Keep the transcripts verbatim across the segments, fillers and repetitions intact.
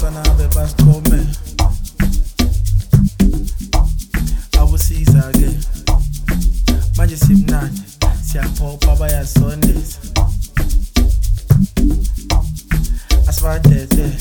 abafana bebasikome abusiza-ke manje simnandi siyaphopa bayasondeza asibadede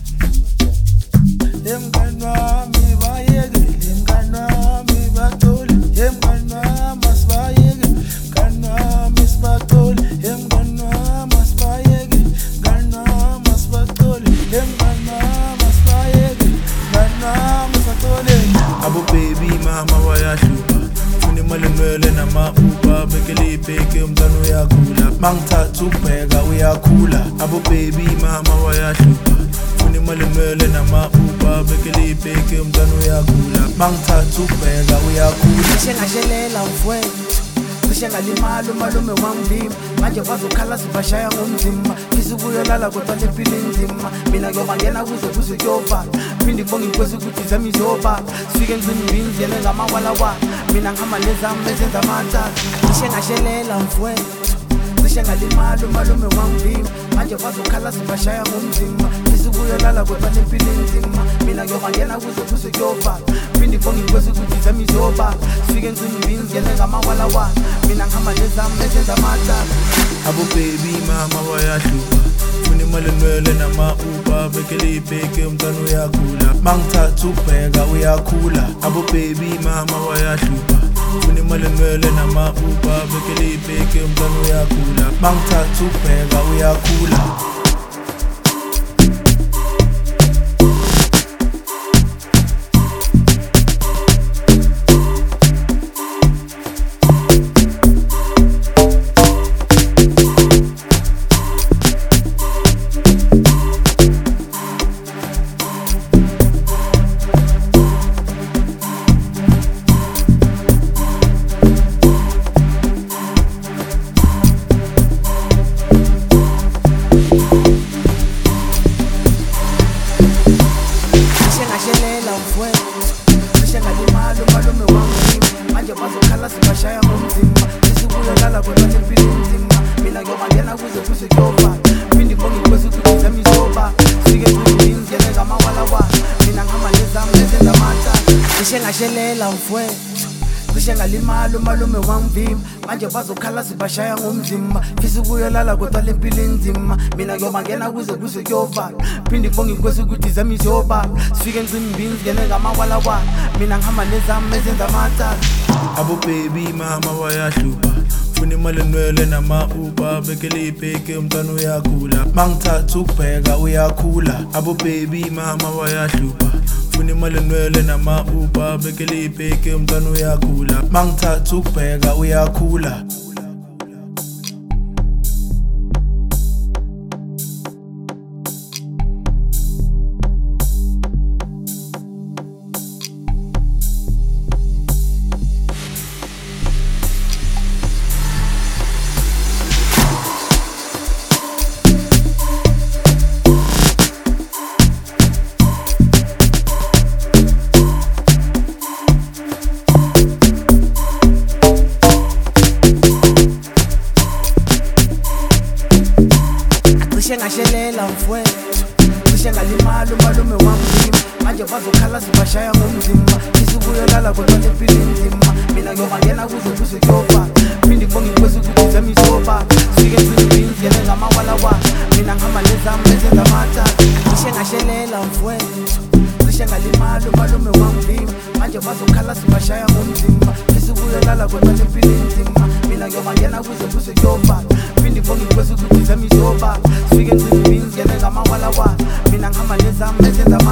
emngani wami bayeke emngani wami bathole emngani wami asibayeke mngani wami sibathole emngani wami asibayeke mngani wami asibathole emngani wami asibayeke mngani wami sibathole abo baby mama bayahlupa funa imali ngwele nama-uber bekele ibheke umntwana uyakhula mangithatha ukubheka uyakhula abo baby mama bayahlupa funa imali ngwele nama-uber bekele ibheke umntwana uyakhula mangithatha ukubheka uyakhula cishe ngashelela mfowethu cishe ngalimala umalume wangivimba manje bazokhala sibashaya ngomzimba isukuyolala kodwa lempilo inzima mina ngiyobangena kuze kuze kuyovala phinde ngibonge inkosi ukuthi zami izobala sifike ngicimbini ngene ngamawalawala mina ngihamba nezami ezenza amathatha cishe ngashelela mfowethu cishe ngalimala umalume wangivimba manje bazokhala sibashaya ngomzimba isukuyolala kodwa lempilo inzima mina ngiyobangena kuze kuze kuyovala phinde ngibonge inkosi ukuthi zami izobala sifike ngicimbini ngene ngamawalawala mina ngihamba nezami ezenza amathatha abo baby mama bayahlupa funa imali ngwele nama-uber bekele ibheke umntwana uyakhula mangithatha ukubheka uyakhula abo baby mama bayahlupa funa imali ngwele nama-uber bekele ibheke umntwana uyakhula mangithatha ukubheka uyakhula cishe ngalimala umalume wangivimba manje bazokhala sibashaya ngomzimba isukuyolala kodwa lempilo inzima mina ngiyobangena kuze kuze kuyovala phinde ngibonge inkosi ukuthi zami izobala sifike ngicimbini ngene ngamawalawala mina ngihamba nezami ezenza amathatha cishe ngashelela mfowethu cishe ngalimala umalume wangivimba manje bazokhala sibashaya ngomzimba isukuyolala kodwa lempilo inzima mina ngiyobangena kuze kuze kuyovala phinde ngibonge inkosi ukuthi zami izobala sifike ngicimbini ngene ngamawalawala mina ngihamba nezami ezenza amathatha abo baby mama bayahlupa funa imali ngwele nama-uber bekele ibheke umntwana uyakhula mangithatha ukubheka uyakhula abo baby mama bayahlupa funa imali ngwele nama-uber bekele ibheke umntwana uyakhula mangithatha ukubheka uyakhula cishe ngashelela mfowethu cishe ngalimala umalume wangivimba manje bazokhala sibashaya ngomzimba isukuyolala kodwa lempilo inzima mina ngiyobangena kuze kuze kuyovala phinde ngibonge inkosi ukuthi zami izobala sifike ngicimbini ngene ngamawalawala mina ngihamba nezami ezenza amathatha cishe ngashelela mfowethu cishe ngalimala umalume wangivimba manje bazokhala sibashaya ngomzimba isukuyolala kodwa lempilo inzima mina ngiyobangena kuze kuze kuyovala phinde ngibonge inkosi ukuthi zami izobala sifike ngicimbini ngene ngamawalawala mina ngihamba nezami ezenza